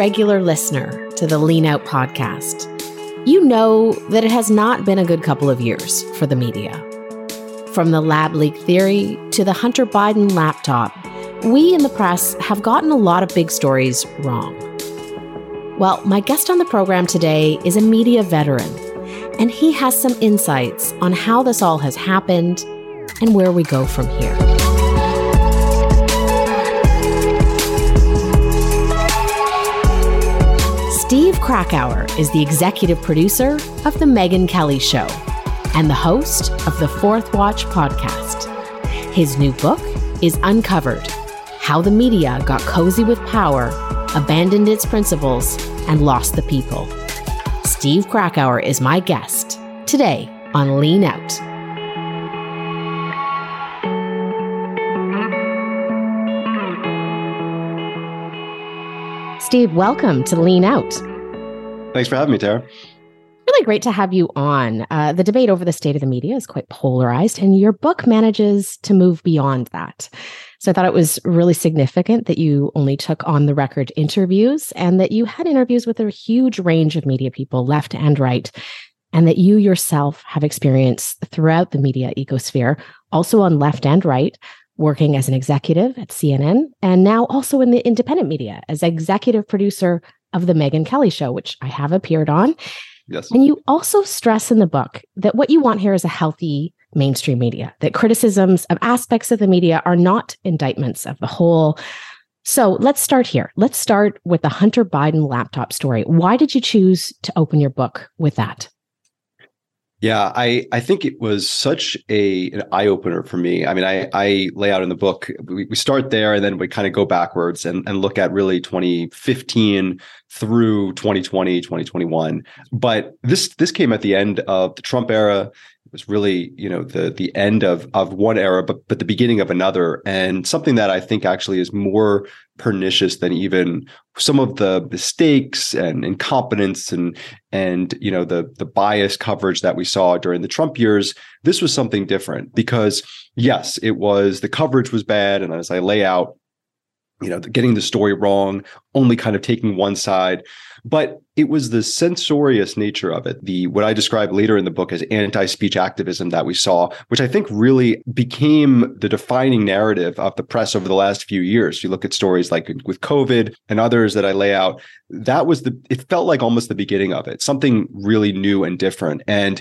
regular listener to the Lean Out podcast, you know that it has not been a good couple of years for the media. From the lab leak theory to the Hunter Biden laptop, we in the press have gotten a lot of big stories wrong. Well, my guest on the program today is a media veteran, and he has some insights on how this all has happened and where we go from here. Steve Krakauer is the executive producer of The Megyn Kelly Show and the host of the Fourth Watch podcast. His new book is Uncovered: How the Media Got Cozy with Power, Abandoned Its Principles, and Lost the People. Steve Krakauer is my guest today on Lean Out. Steve, welcome to Lean Out. Thanks for having me, Tara. Really great to have you on. The debate over the state of the media is quite polarized, and your book manages to move beyond that. So I thought it was really significant that you only took on the record interviews and that you had interviews with a huge range of media people, left and right, and that you yourself have experience throughout the media ecosphere, also on left and right, working as an executive at CNN, and now also in the independent media as executive producer of The Megyn Kelly Show, which I have appeared on. Yes. And you also stress in the book that what you want here is a healthy mainstream media, that criticisms of aspects of the media are not indictments of the whole. So let's start here. Let's start with the Hunter Biden laptop story. Why did you choose to open your book with that? Yeah, I think it was such an eye-opener for me. I mean, I lay out in the book, we start there and then we kind of go backwards and look at really 2015 through 2020, 2021. But this came at the end of the Trump era. It was really, the end of one era, but the beginning of another, and something that I think actually is more pernicious than even some of the mistakes and incompetence and the biased coverage that we saw during the Trump years. This was something different because, yes, the coverage was bad, and as I lay out, getting the story wrong, only kind of taking one side. But it was the censorious nature of it, what I describe later in the book as anti-speech activism that we saw, which I think really became the defining narrative of the press over the last few years. You look at stories like with COVID and others that I lay out, it felt like almost the beginning of it, something really new and different. And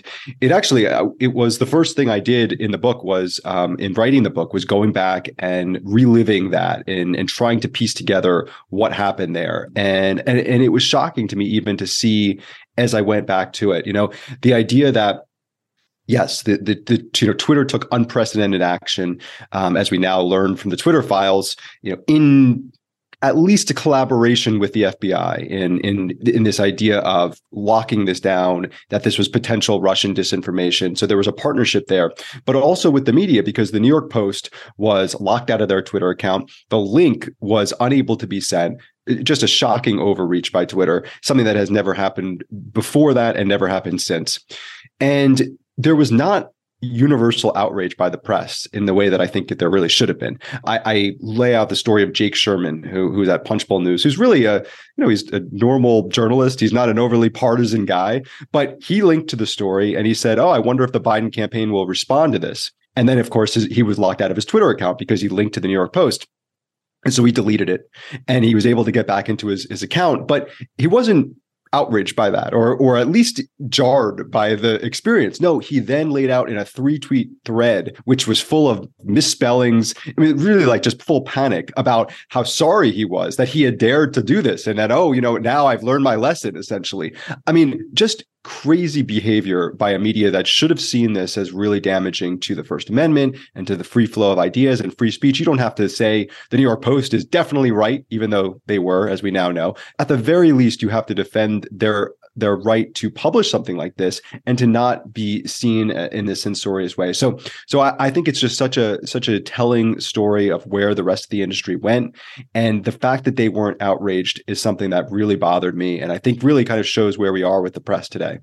it was the first thing I did in the book was, in writing the book, was going back and reliving that and trying to piece together what happened there. And it was shocking to me even to see as I went back to it, the idea that yes, Twitter took unprecedented action, as we now learn from the Twitter files, in at least a collaboration with the FBI in this idea of locking this down, that this was potential Russian disinformation. So there was a partnership there, but also with the media, because the New York Post was locked out of their Twitter account. The link was unable to be sent. Just a shocking overreach by Twitter, something that has never happened before that and never happened since. And there was not universal outrage by the press in the way that I think there really should have been. I lay out the story of Jake Sherman, who's at Punchbowl News, who's really he's a normal journalist. He's not an overly partisan guy, but he linked to the story and he said, "Oh, I wonder if the Biden campaign will respond to this." And then, of course, he was locked out of his Twitter account because he linked to the New York Post. And so he deleted it and he was able to get back into his account, but he wasn't outraged by that or at least jarred by the experience. No, he then laid out in a 3-tweet thread, which was full of misspellings. I mean, really like just full panic about how sorry he was that he had dared to do this and that, now I've learned my lesson, essentially. I mean, just crazy behavior by a media that should have seen this as really damaging to the First Amendment and to the free flow of ideas and free speech. You don't have to say the New York Post is definitely right, even though they were, as we now know. At the very least, you have to defend their right to publish something like this and to not be seen in this censorious way. So I think it's just such a telling story of where the rest of the industry went. And the fact that they weren't outraged is something that really bothered me. And I think really kind of shows where we are with the press today.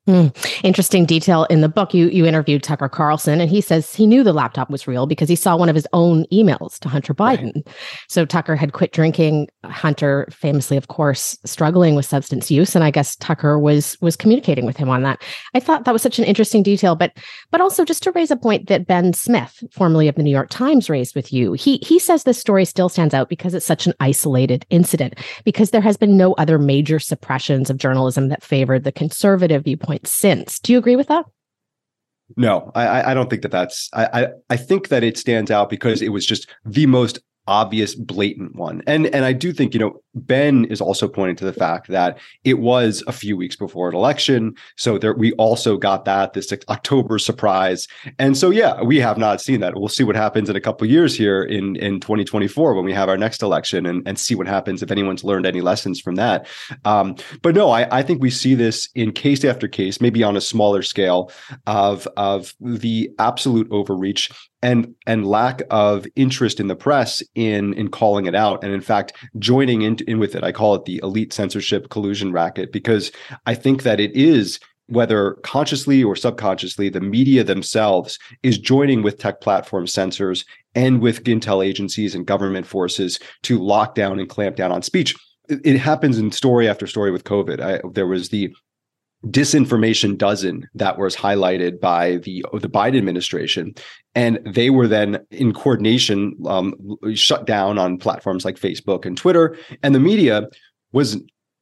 Interesting detail in the book. You interviewed Tucker Carlson, and he says he knew the laptop was real because he saw one of his own emails to Hunter Biden. Right. So Tucker had quit drinking. Hunter, famously, of course, struggling with substance use, and I guess Tucker was communicating with him on that. I thought that was such an interesting detail, but also just to raise a point that Ben Smith, formerly of the New York Times, raised with you. He says this story still stands out because it's such an isolated incident, because there has been no other major suppressions of journalism that favored the conservative viewpoint since. Do you agree with that? No, I don't think that's. I think that it stands out because it was just the most obvious, blatant one. And I do think, Ben is also pointing to the fact that it was a few weeks before an election. So we also got this October surprise. And so, yeah, we have not seen that. We'll see what happens in a couple of years here in 2024 when we have our next election and see what happens if anyone's learned any lessons from that. But no, I think we see this in case after case, maybe on a smaller scale of the absolute overreach and lack of interest in the press in calling it out. And in fact, joining in with it. I call it the elite censorship collusion racket, because I think that it is, whether consciously or subconsciously, the media themselves is joining with tech platform censors and with intel agencies and government forces to lock down and clamp down on speech. It happens in story after story with COVID. There was the disinformation dozen that was highlighted by the Biden administration, and they were then in coordination shut down on platforms like Facebook and Twitter. And the media was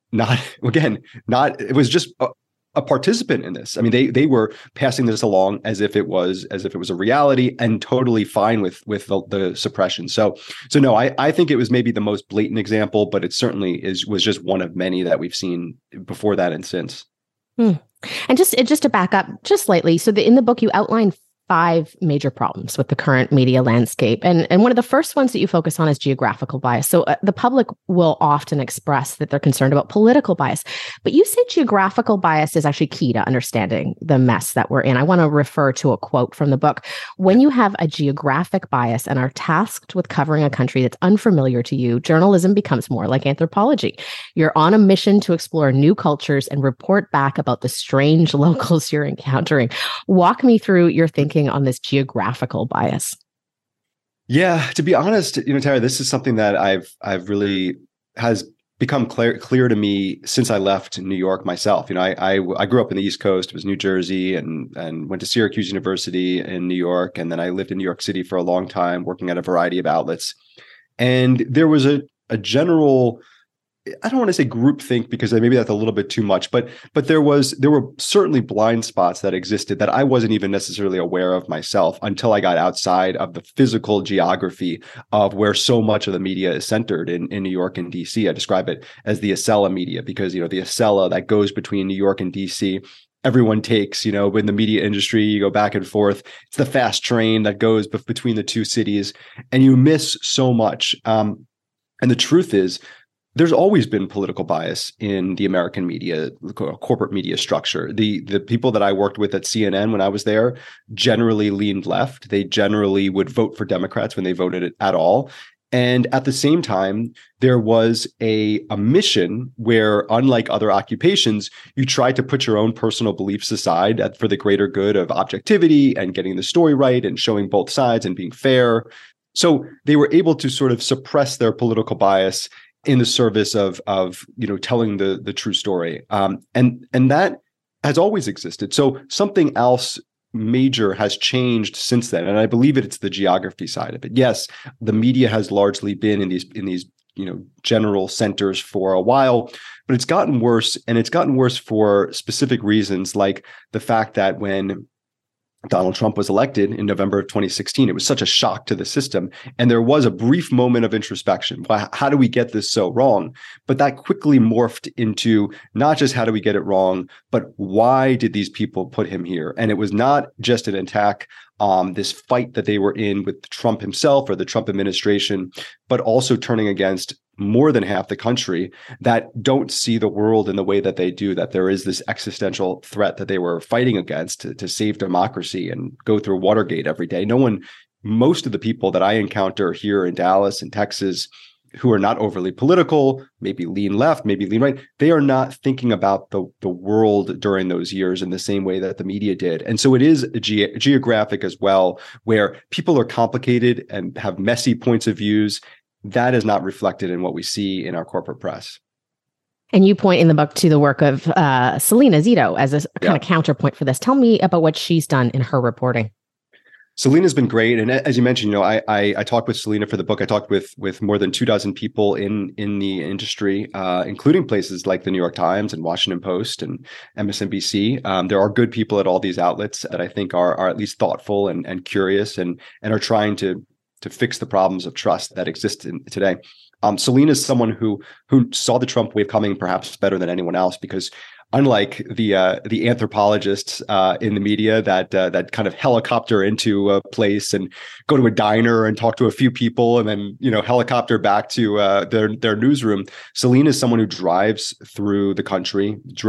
it was just a participant in this. I mean, they were passing this along as if it was a reality, and totally fine with the suppression. So no, I think it was maybe the most blatant example, but it certainly was just one of many that we've seen before that and since. And just to back up just slightly, so in the book you outline 5 major problems with the current media landscape. And one of the first ones that you focus on is geographical bias. So the public will often express that they're concerned about political bias, but you say geographical bias is actually key to understanding the mess that we're in. I want to refer to a quote from the book. When you have a geographic bias and are tasked with covering a country that's unfamiliar to you, journalism becomes more like anthropology. You're on a mission to explore new cultures and report back about the strange locals you're encountering. Walk me through your thinking on this geographical bias. Yeah, to be honest, Tara, this is something that I've really has become clear to me since I left New York myself. I grew up in the East Coast. It was New Jersey, and went to Syracuse University in New York, and then I lived in New York City for a long time, working at a variety of outlets. And there was a general, I don't want to say groupthink, because maybe that's a little bit too much, but there were certainly blind spots that existed that I wasn't even necessarily aware of myself until I got outside of the physical geography of where so much of the media is centered in New York and DC. I describe it as the Acela media, because the Acela that goes between New York and DC, everyone takes, in the media industry, you go back and forth. It's the fast train that goes between the two cities, and you miss so much. And the truth is, there's always been political bias in the American media, corporate media structure. The people that I worked with at CNN when I was there generally leaned left. They generally would vote for Democrats when they voted at all. And at the same time, there was a mission where, unlike other occupations, you tried to put your own personal beliefs aside for the greater good of objectivity and getting the story right and showing both sides and being fair. So they were able to sort of suppress their political bias in the service of telling the true story, and that has always existed. So something else major has changed since then, and I believe it's the geography side of it. Yes, the media has largely been in these general centers for a while, but it's gotten worse, and it's gotten worse for specific reasons, like the fact that when Donald Trump was elected in November of 2016, it was such a shock to the system. And there was a brief moment of introspection. How do we get this so wrong? But that quickly morphed into not just how do we get it wrong, but why did these people put him here? And it was not just an attack on this fight that they were in with Trump himself or the Trump administration, but also turning against more than half the country that don't see the world in the way that they do, that there is this existential threat that they were fighting against to save democracy and go through Watergate every day. Most of the people that I encounter here in Dallas and Texas who are not overly political, maybe lean left, maybe lean right, they are not thinking about the world during those years in the same way that the media did. And so it is geographic as well, where people are complicated and have messy points of views. That is not reflected in what we see in our corporate press. And you point in the book to the work of Selena Zito as a kind of counterpoint for this. Tell me about what she's done in her reporting. Selena's been great. And as you mentioned, I talked with Selena for the book. I talked with more than 24 people in the industry, including places like the New York Times and Washington Post and MSNBC. There are good people at all these outlets that I think are at least thoughtful and curious and are trying to fix the problems of trust that exist today. Selena is someone who saw the Trump wave coming perhaps better than anyone else, because unlike the anthropologists in the media that kind of helicopter into a place and go to a diner and talk to a few people and then helicopter back to their newsroom, Selena is someone who drove through the country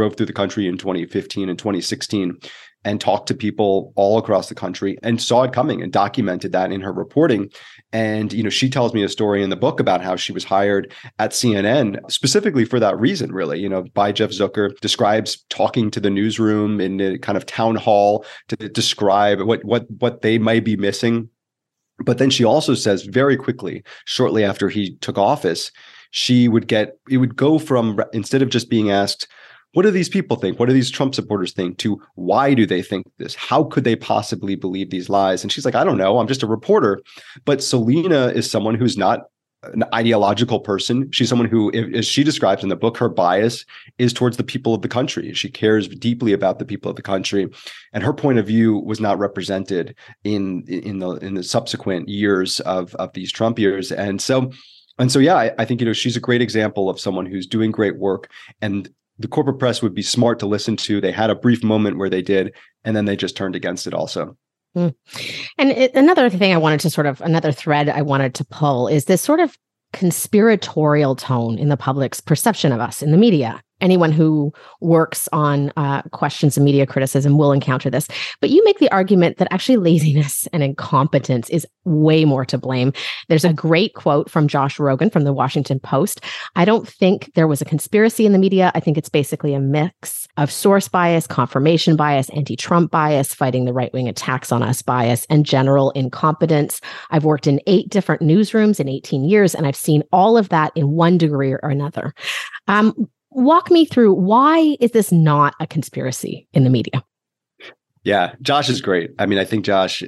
in 2015 and 2016 and talked to people all across the country and saw it coming and documented that in her reporting. And, she tells me a story in the book about how she was hired at CNN specifically for that reason, really, by Jeff Zucker, describes talking to the newsroom in a kind of town hall to describe what they might be missing. But then she also says very quickly, shortly after he took office, it would go from, instead of just being asked, what do these people think? What do these Trump supporters think? To why do they think this? How could they possibly believe these lies? And she's like, I don't know. I'm just a reporter. But Selena is someone who's not an ideological person. She's someone who, as she describes in the book, her bias is towards the people of the country. She cares deeply about the people of the country. And her point of view was not represented in the subsequent years of these Trump years. And so yeah, I think, she's a great example of someone who's doing great work, and the corporate press would be smart to listen to. They had a brief moment where they did, and then they just turned against it also. And another thing another thread I wanted to pull is this sort of conspiratorial tone in the public's perception of us in the media. Anyone who works on questions of media criticism will encounter this. But you make the argument that actually laziness and incompetence is way more to blame. There's a great quote from Josh Rogin from the Washington Post. I don't think there was a conspiracy in the media. I think it's basically a mix of source bias, confirmation bias, anti-Trump bias, fighting the right-wing attacks on us bias, and general incompetence. I've worked in 8 different newsrooms in 18 years, and I've seen all of that in one degree or another. Walk me through, why is this not a conspiracy in the media? Yeah, Josh is great. I mean, I think Josh,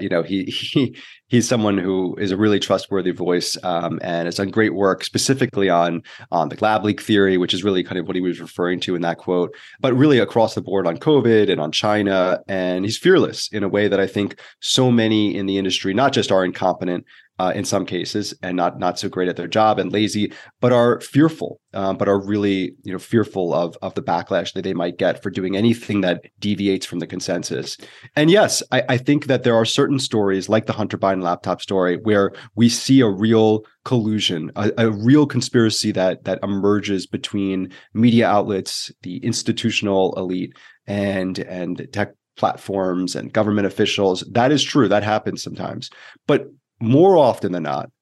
he's someone who is a really trustworthy voice and has done great work specifically on the lab leak theory, which is really kind of what he was referring to in that quote, but really across the board on COVID and on China. And he's fearless in a way that I think so many in the industry, not just are incompetent in some cases and not so great at their job and lazy, but are fearful, but are really fearful of the backlash that they might get for doing anything that deviates from the consensus. And yes, I think that there are certain stories like the Hunter Biden laptop story where we see a real collusion, a real conspiracy that emerges between media outlets, the institutional elite, and tech platforms and government officials. That is true. That happens sometimes, but more often than not,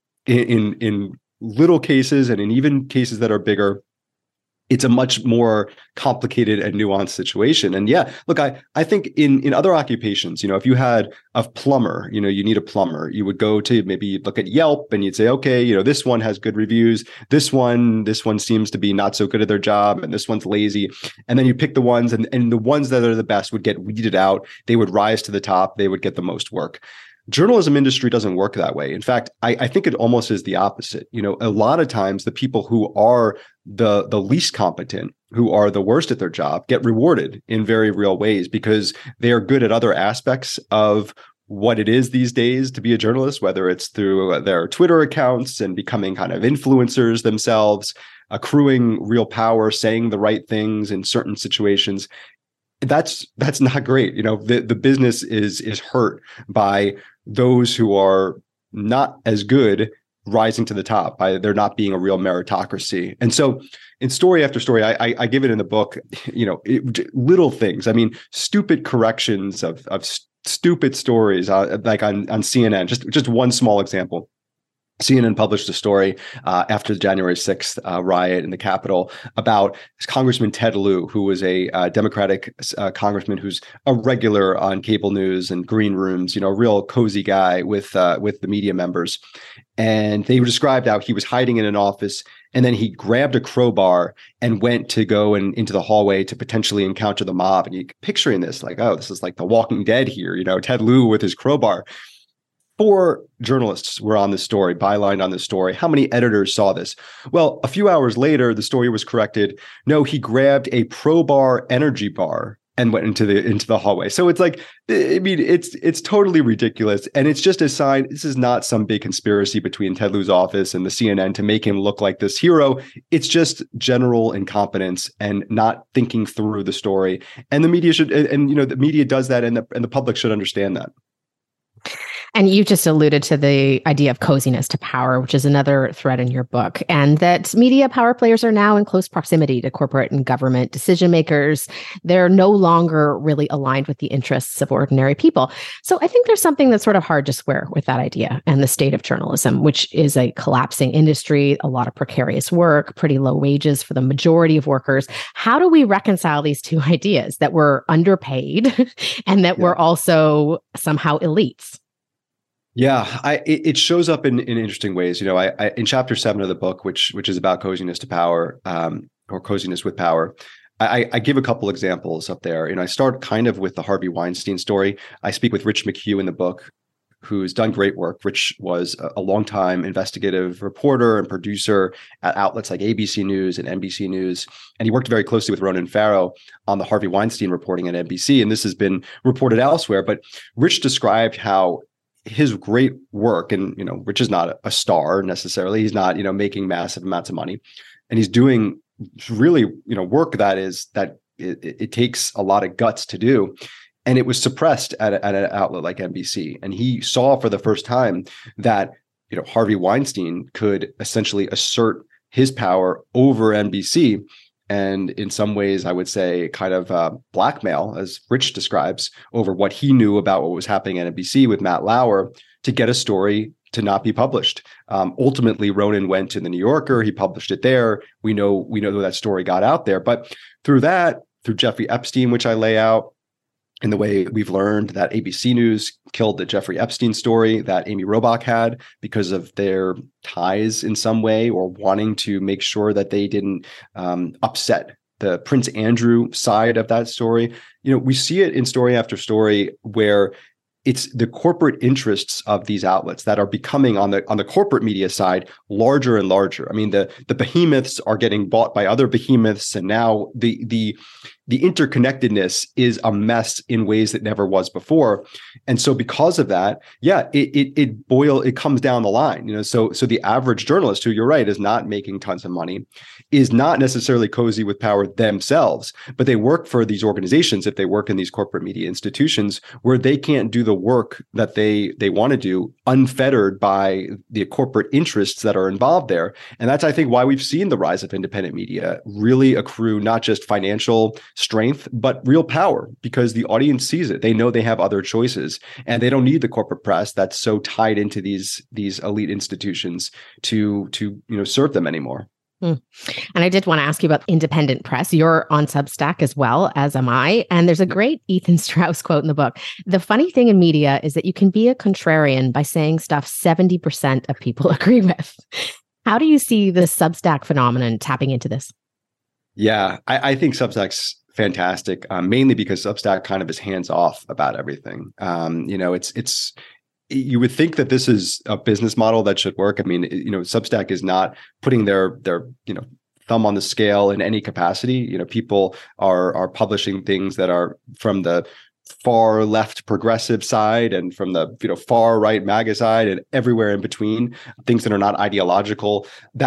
in little cases and in even cases that are bigger, it's a much more complicated and nuanced situation. And yeah, look, I think in other occupations, if you had a plumber, you need a plumber, you would go to maybe look at Yelp and you'd say, okay, this one has good reviews. This one seems to be not so good at their job, and this one's lazy. And then you pick the ones, and the ones that are the best would get weeded out. They would rise to the top. They would get the most work. Journalism industry doesn't work that way. In fact, I think it almost is the opposite. A lot of times the people who are the least competent, who are the worst at their job, get rewarded in very real ways because they are good at other aspects of what it is these days to be a journalist, whether it's through their Twitter accounts and becoming kind of influencers themselves, accruing real power, saying the right things in certain situations. That's not great. The business is hurt by those who are not as good rising to the top, by there not being a real meritocracy. And so in story after story, I give it in the book, little things. I mean, stupid corrections of stupid stories like on CNN, just one small example. CNN published a story after the January 6th riot in the Capitol about Congressman Ted Lieu, who was a Democratic congressman who's a regular on cable news and green rooms, a real cozy guy with the media members. And they described how he was hiding in an office, and then he grabbed a crowbar and went to go into the hallway to potentially encounter the mob. And you picturing this like, oh, this is like The Walking Dead here, Ted Lieu with his crowbar. 4 journalists were on this story, bylined on this story. How many editors saw this? Well, a few hours later, the story was corrected. No, he grabbed a Pro-Bar energy bar and went into the hallway. So it's like, I mean, it's totally ridiculous. And it's just a sign, this is not some big conspiracy between Ted Lieu's office and the CNN to make him look like this hero. It's just general incompetence and not thinking through the story. And the media should, and the media does that, and the public should understand that. And you just alluded to the idea of coziness to power, which is another thread in your book, and that media power players are now in close proximity to corporate and government decision makers. They're no longer really aligned with the interests of ordinary people. So I think there's something that's sort of hard to square with that idea and the state of journalism, which is a collapsing industry, a lot of precarious work, pretty low wages for the majority of workers. How do we reconcile these two ideas, that we're underpaid and that we're also somehow elites? Yeah, it shows up in interesting ways. I in chapter 7 of the book, which is about coziness to power, or coziness with power, I give a couple examples up there. And I start kind of with the Harvey Weinstein story. I speak with Rich McHugh in the book, who's done great work. Rich was a longtime investigative reporter and producer at outlets like ABC News and NBC News. And he worked very closely with Ronan Farrow on the Harvey Weinstein reporting at NBC. And this has been reported elsewhere. But Rich described how his great work, and Rich is not a star necessarily. He's not making massive amounts of money, and he's doing really work that it takes a lot of guts to do, and it was suppressed at an outlet like NBC. And he saw for the first time that Harvey Weinstein could essentially assert his power over NBC. And in some ways, I would say kind of blackmail, as Rich describes, over what he knew about what was happening at NBC with Matt Lauer to get a story to not be published. Ultimately, Ronan went to the New Yorker. He published it there. We know that story got out there. But through Jeffrey Epstein, which I lay out, in the way we've learned that ABC News killed the Jeffrey Epstein story that Amy Robach had because of their ties in some way, or wanting to make sure that they didn't upset the Prince Andrew side of that story. We see it in story after story where it's the corporate interests of these outlets that are becoming on the corporate media side larger and larger. I mean, the behemoths are getting bought by other behemoths, and now the interconnectedness is a mess in ways that never was before. And so because of that, it comes down the line. So the average journalist, who, you're right, is not making tons of money, is not necessarily cozy with power themselves, but they work for these organizations, if they work in these corporate media institutions, where they can't do the work that they want to do unfettered by the corporate interests that are involved there. And that's, I think, why we've seen the rise of independent media really accrue not just financial strength, but real power, because the audience sees it. They know they have other choices, and they don't need the corporate press that's so tied into these elite institutions to serve them anymore. And I did want to ask you about independent press. You're on Substack as well, as am I. And there's a great Ethan Strauss quote in the book. The funny thing in media is that you can be a contrarian by saying stuff 70% of people agree with. How do you see the Substack phenomenon tapping into this? Yeah, I think Substack's fantastic, mainly because Substack kind of is hands off about everything. It's you would think that this is a business model that should work. I mean, Substack is not putting their thumb on the scale in any capacity. People are publishing things that are from the far left progressive side and from the far right MAGA side and everywhere in between, things that are not ideological.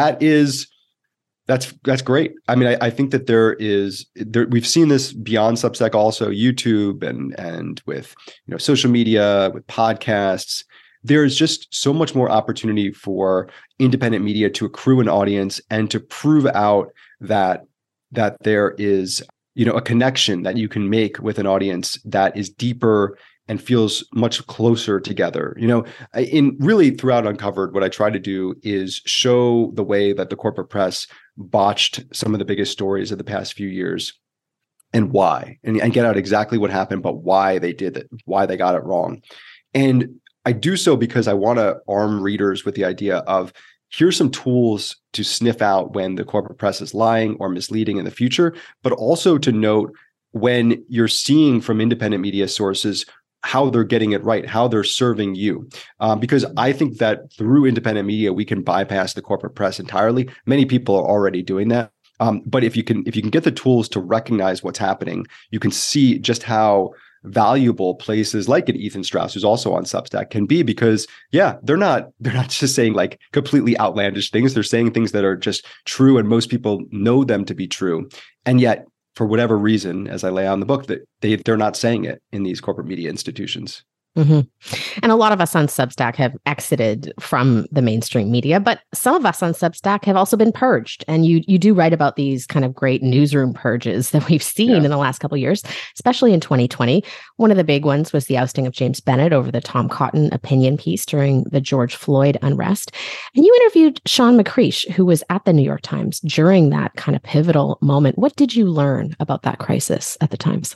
That's great. I mean, I think that we've seen this beyond Substack, also YouTube and with social media, with podcasts. There's just so much more opportunity for independent media to accrue an audience and to prove out that there is a connection that you can make with an audience that is deeper and feels much closer together. In really throughout Uncovered, what I try to do is show the way that the corporate press botched some of the biggest stories of the past few years and why, and get out exactly what happened, but why they did it, why they got it wrong. And I do so because I want to arm readers with the idea of here's some tools to sniff out when the corporate press is lying or misleading in the future, but also to note when you're seeing from independent media sources how they're getting it right, how they're serving you. Because I think that through independent media, we can bypass the corporate press entirely. Many people are already doing that. But if you can get the tools to recognize what's happening, you can see just how valuable places like an Ethan Strauss, who's also on Substack, can be, because they're not just saying like completely outlandish things. They're saying things that are just true, and most people know them to be true. And yet, for whatever reason, as I lay out in the book, that they're not saying it in these corporate media institutions. Mm-hmm. And a lot of us on Substack have exited from the mainstream media, but some of us on Substack have also been purged. And you do write about these kind of great newsroom purges that we've seen in the last couple of years, especially in 2020. One of the big ones was the ousting of James Bennett over the Tom Cotton opinion piece during the George Floyd unrest. And you interviewed Sean McCreish, who was at the New York Times during that kind of pivotal moment. What did you learn about that crisis at the Times?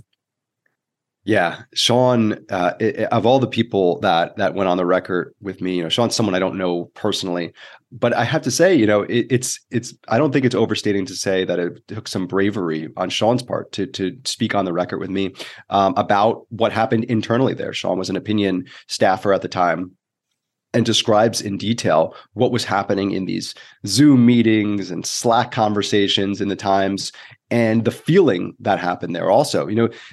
Yeah, Sean, of all the people that went on the record with me, Sean's someone I don't know personally, but I have to say, it's I don't think it's overstating to say that it took some bravery on Sean's part to speak on the record with me about what happened internally there. Sean was an opinion staffer at the time and describes in detail what was happening in these Zoom meetings and Slack conversations in the Times, and the feeling that happened there also.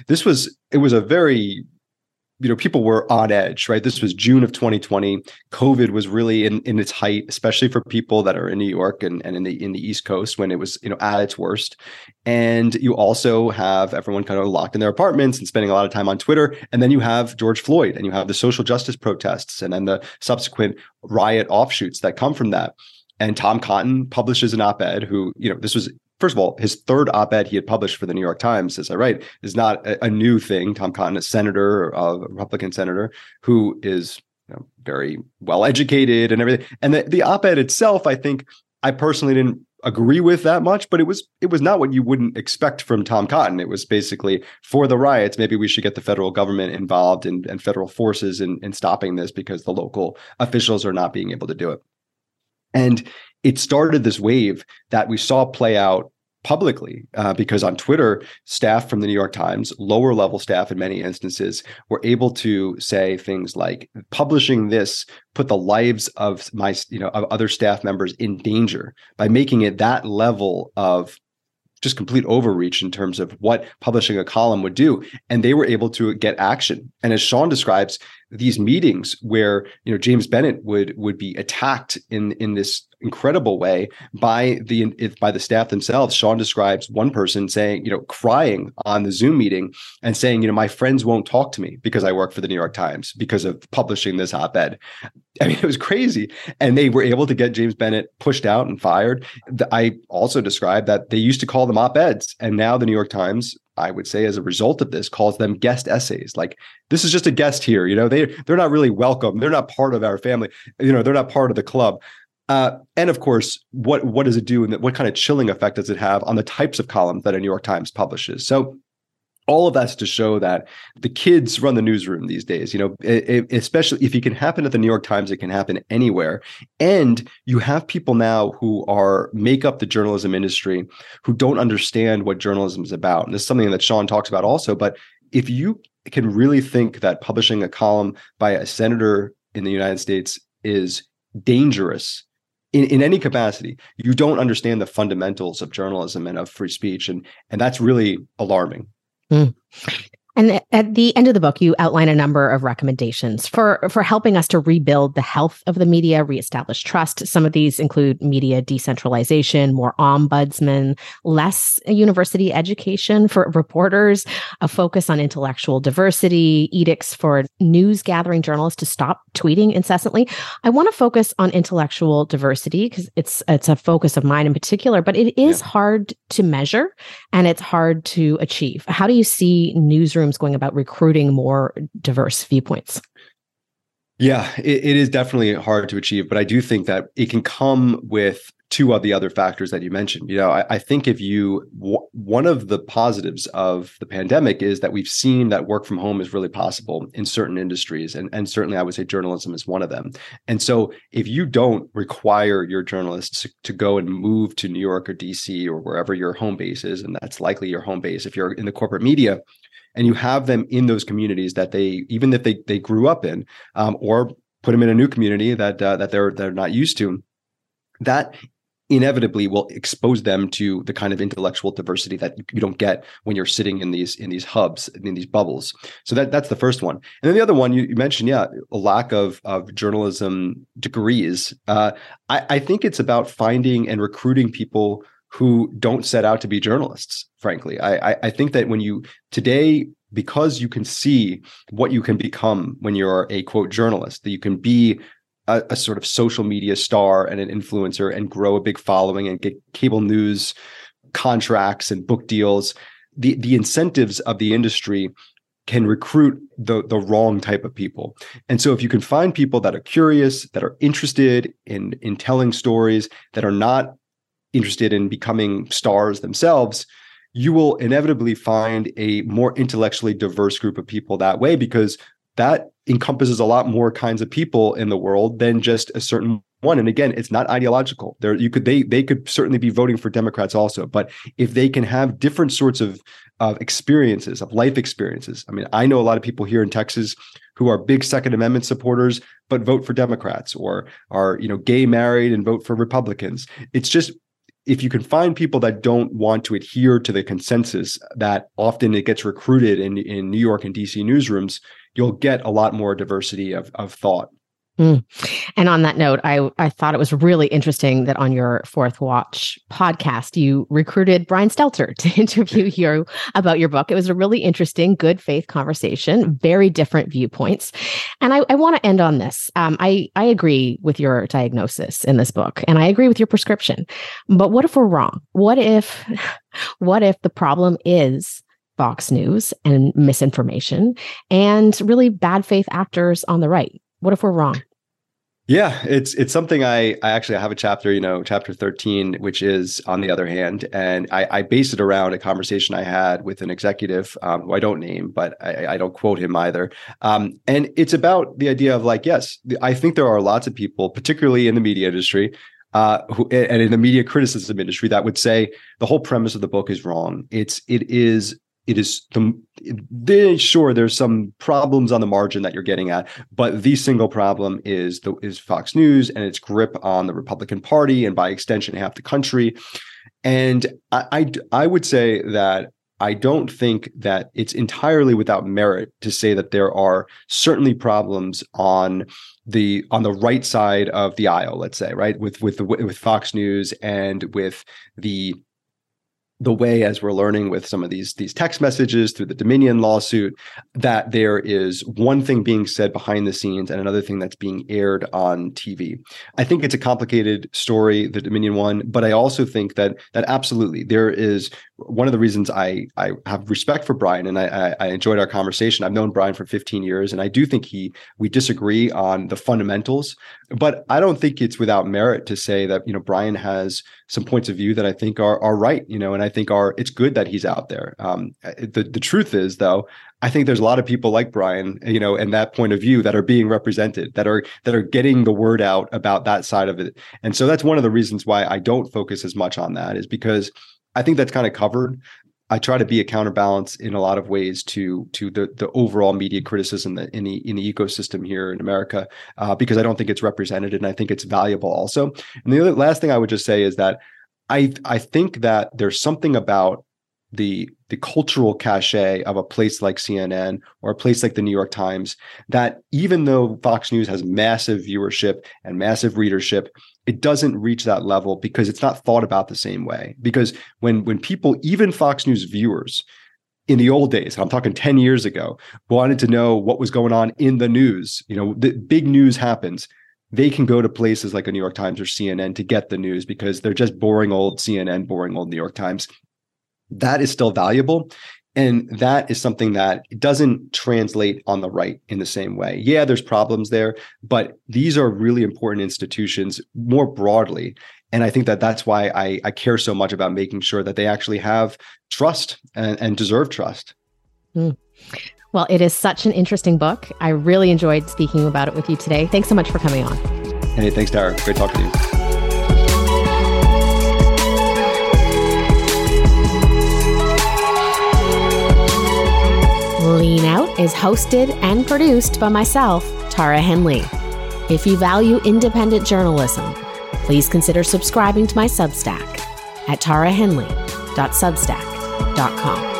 It was a very, people were on edge, right? This was June of 2020. COVID was really in its height, especially for people that are in New York and in the East Coast, when it was, at its worst. And you also have everyone kind of locked in their apartments and spending a lot of time on Twitter. And then you have George Floyd, and you have the social justice protests, and then the subsequent riot offshoots that come from that. And Tom Cotton publishes an op-ed this was, first of all, his third op-ed he had published for the New York Times, as I write, is not a new thing. Tom Cotton, a Republican senator who is very well educated and everything. And the op-ed itself, I think I personally didn't agree with that much, but it was not what you wouldn't expect from Tom Cotton. It was basically, for the riots, maybe we should get the federal government involved and federal forces in stopping this, because the local officials are not being able to do it. And it started this wave that we saw play out publicly, because on Twitter, staff from the New York Times, lower level staff in many instances, were able to say things like, publishing this put the lives of of other staff members in danger, by making it that level of just complete overreach in terms of what publishing a column would do. And they were able to get action. And as Sean describes, these meetings where James Bennett would be attacked in this incredible way by the staff themselves. Sean describes one person saying, crying on the Zoom meeting and saying, my friends won't talk to me because I work for the New York Times because of publishing this op-ed. I mean, it was crazy. And they were able to get James Bennett pushed out and fired. I also described that they used to call them op-eds, and now the New York Times, I would say, as a result of this, calls them guest essays. Like, this is just a guest here. They're not really welcome. They're not part of our family. They're not part of the club. And of course, what does it do, and what kind of chilling effect does it have on the types of columns that a New York Times publishes? So all of that's to show that the kids run the newsroom these days. Especially if it can happen at the New York Times, it can happen anywhere. And you have people now who make up the journalism industry who don't understand what journalism is about. And this is something that Sean talks about also. But if you can really think that publishing a column by a senator in the United States is dangerous in any capacity, you don't understand the fundamentals of journalism and of free speech. And that's really alarming. Mm. And at the end of the book, you outline a number of recommendations for helping us to rebuild the health of the media, reestablish trust. Some of these include media decentralization, more ombudsmen, less university education for reporters, a focus on intellectual diversity, edicts for news gathering journalists to stop tweeting incessantly. I want to focus on intellectual diversity because it's a focus of mine in particular, but it is hard to measure and it's hard to achieve. How do you see newsroom newsrooms going about recruiting more diverse viewpoints? Yeah, it is definitely hard to achieve, but I do think that it can come with two of the other factors that you mentioned. I think one of the positives of the pandemic is that we've seen that work from home is really possible in certain industries. And certainly I would say journalism is one of them. And so if you don't require your journalists to go and move to New York or DC or wherever your home base is, and that's likely your home base if you're in the corporate media, and you have them in those communities that even if they grew up in, or put them in a new community that they're not used to, that inevitably will expose them to the kind of intellectual diversity that you don't get when you're sitting in these hubs, in these bubbles. So that's the first one. And then the other one you mentioned, a lack of journalism degrees. I think it's about finding and recruiting people who don't set out to be journalists, frankly. I think that today, because you can see what you can become when you're a quote journalist, that you can be a sort of social media star and an influencer and grow a big following and get cable news contracts and book deals. The incentives of the industry can recruit the wrong type of people. And so if you can find people that are curious, that are interested in telling stories, that are not interested in becoming stars themselves, you will inevitably find a more intellectually diverse group of people that way, because that encompasses a lot more kinds of people in the world than just a certain one. And again, it's not ideological. They could certainly be voting for Democrats also, but if they can have different sorts of experiences, of life experiences. I mean, I know a lot of people here in Texas who are big Second Amendment supporters, but vote for Democrats, or are gay, married, and vote for Republicans. It's just, if you can find people that don't want to adhere to the consensus that often it gets recruited in New York and DC newsrooms, you'll get a lot more diversity of thought. And on that note, I thought it was really interesting that on your Fourth Watch podcast, you recruited Brian Stelter to interview you about your book. It was a really interesting, good faith conversation, very different viewpoints. And I want to end on this. I agree with your diagnosis in this book, and I agree with your prescription. But what if we're wrong? What if the problem is Fox News and misinformation and really bad faith actors on the right? What if we're wrong? Yeah, it's something I actually have a chapter, chapter 13, which is on the other hand. And I base it around a conversation I had with an executive who I don't name, but I don't quote him either. And it's about the idea of yes, I think there are lots of people, particularly in the media industry, and in the media criticism industry, that would say the whole premise of the book is wrong. Sure, there's some problems on the margin that you're getting at, but the single problem is Fox News and its grip on the Republican Party and by extension half the country. And I would say that I don't think that it's entirely without merit to say that there are certainly problems on the right side of the aisle, let's say, right, with Fox News and with the way, as we're learning with some of these text messages through the Dominion lawsuit, that there is one thing being said behind the scenes and another thing that's being aired on TV. I think it's a complicated story, the Dominion one, but I also think that absolutely there is one of the reasons I have respect for Brian, and I enjoyed our conversation. I've known Brian for 15 years, and I do think we disagree on the fundamentals, but I don't think it's without merit to say that Brian has some points of view that I think are right, and I think it's good that he's out there. The truth is, though, I think there's a lot of people like Brian, and that point of view that are being represented, that are getting the word out about that side of it. And so that's one of the reasons why I don't focus as much on that, is because I think that's kind of covered. I try to be a counterbalance in a lot of ways to the overall media criticism in the ecosystem here in America, because I don't think it's represented, and I think it's valuable also. And the last thing I would just say is that I think that there's something about the cultural cachet of a place like CNN or a place like the New York Times, that even though Fox News has massive viewership and massive readership, it doesn't reach that level because it's not thought about the same way. Because when people, even Fox News viewers in the old days, I'm talking 10 years ago, wanted to know what was going on in the news, the big news happens, they can go to places like a New York Times or CNN to get the news because they're just boring old CNN, boring old New York Times. That is still valuable. And that is something that doesn't translate on the right in the same way. Yeah, there's problems there, but these are really important institutions more broadly. And I think that that's why I care so much about making sure that they actually have trust and deserve trust. Mm. Well, it is such an interesting book. I really enjoyed speaking about it with you today. Thanks so much for coming on. Hey, thanks, Tara. Great talking to you. Lean Out is hosted and produced by myself, Tara Henley. If you value independent journalism, please consider subscribing to my Substack at tarahenley.substack.com.